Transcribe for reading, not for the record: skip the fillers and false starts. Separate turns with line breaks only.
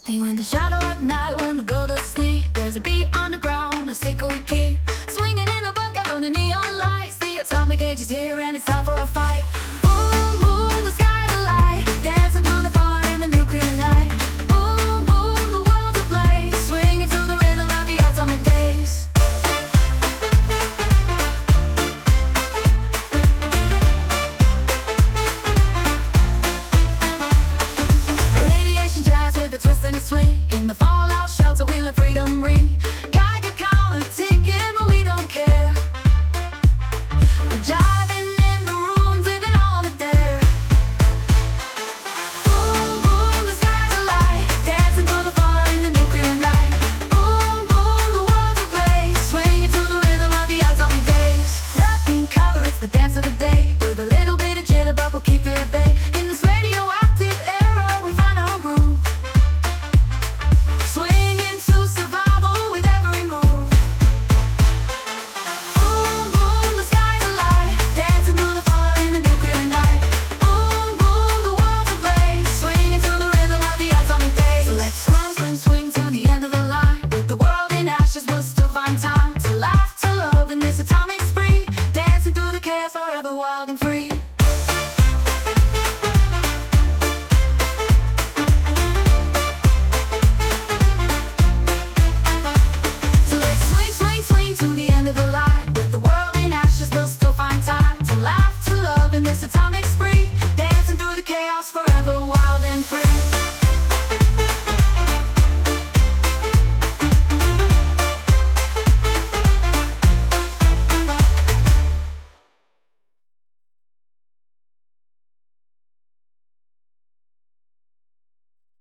In the shadow of night when we go to sleep, there's a beat on the ground, a secret we keep. Swinging in a bucket on the neon lights. The atomic age is here and it's time for a fight. Boom, boom, the sky's alight. Dancing through the fire in the nuclear night. Boom, boom, the world's ablaze. Swinging to the rhythm of the atomic days. Radiation jazz with a twist and a swing. In the fallout shelter we let freedom ring.